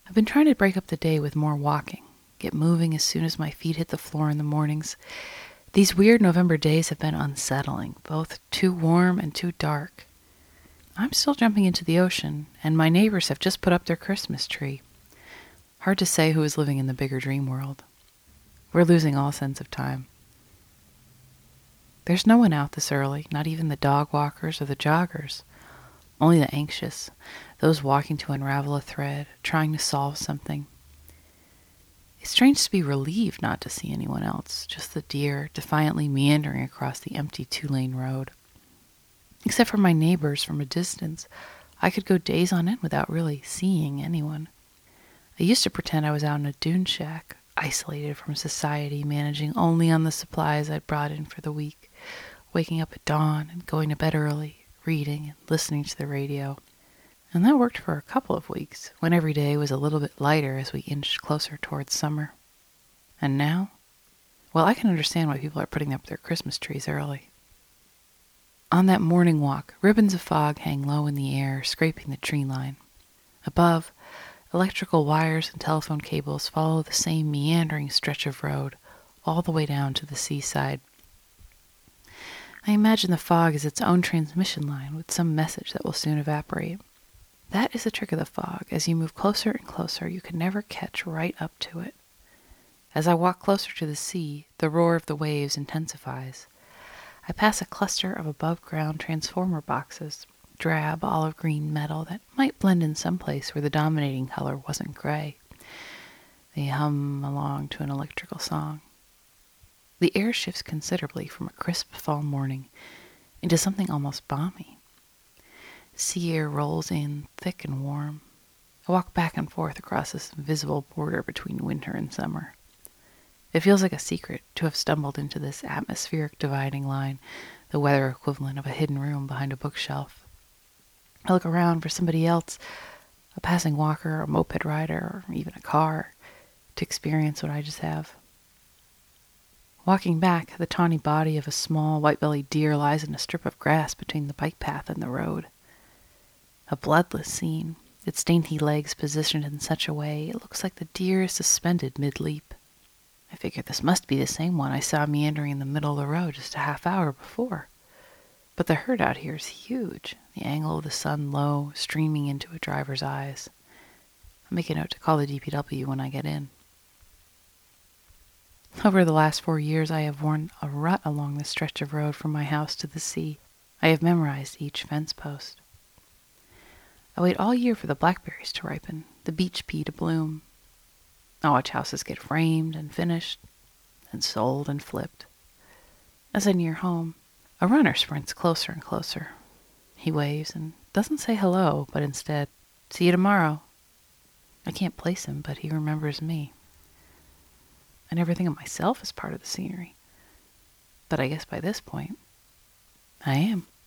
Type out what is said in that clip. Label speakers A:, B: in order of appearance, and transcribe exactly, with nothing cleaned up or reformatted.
A: I've been trying to break up the day with more walking, get moving as soon as my feet hit the floor in the mornings. These weird November days have been unsettling, both too warm and too dark. I'm still jumping into the ocean, and my neighbors have just put up their Christmas tree. Hard to say who is living in the bigger dream world. We're losing all sense of time. There's no one out this early, not even the dog walkers or the joggers. Only the anxious, those walking to unravel a thread, trying to solve something. It's strange to be relieved not to see anyone else, just the deer defiantly meandering across the empty two-lane road. Except for my neighbors from a distance, I could go days on end without really seeing anyone. I used to pretend I was out in a dune shack, isolated from society, managing only on the supplies I'd brought in for the week, waking up at dawn and going to bed early, reading and listening to the radio. And that worked for a couple of weeks, when every day was a little bit lighter as we inched closer towards summer. And now? Well, I can understand why people are putting up their Christmas trees early. On that morning walk, ribbons of fog hang low in the air, scraping the tree line. Above, electrical wires and telephone cables follow the same meandering stretch of road, all the way down to the seaside. I imagine the fog is its own transmission line with some message that will soon evaporate. That is the trick of the fog. As you move closer and closer, you can never catch right up to it. As I walk closer to the sea, the roar of the waves intensifies. I pass a cluster of above-ground transformer boxes, drab olive-green metal that might blend in some place where the dominating color wasn't gray. They hum along to an electrical song. The air shifts considerably from a crisp fall morning into something almost balmy. Sea air rolls in thick and warm. I walk back and forth across this invisible border between winter and summer. It feels like a secret to have stumbled into this atmospheric dividing line, the weather equivalent of a hidden room behind a bookshelf. I look around for somebody else, a passing walker, a moped rider, or even a car, to experience what I just have. Walking back, the tawny body of a small white-bellied deer lies in a strip of grass between the bike path and the road. A bloodless scene, its dainty legs positioned in such a way it looks like the deer is suspended mid-leap. I figure this must be the same one I saw meandering in the middle of the road just a half hour before. But the herd out here is huge, the angle of the sun low, streaming into a driver's eyes. I'll make a note to call the D P W when I get in. Over the last four years, I have worn a rut along the stretch of road from my house to the sea. I have memorized each fence post. I wait all year for the blackberries to ripen, the beach pea to bloom. I watch houses get framed and finished, and sold and flipped. As I near home, a runner sprints closer and closer. He waves and doesn't say hello, but instead, see you tomorrow. I can't place him, but he remembers me. I never think of myself as part of the scenery. But I guess by this point, I am.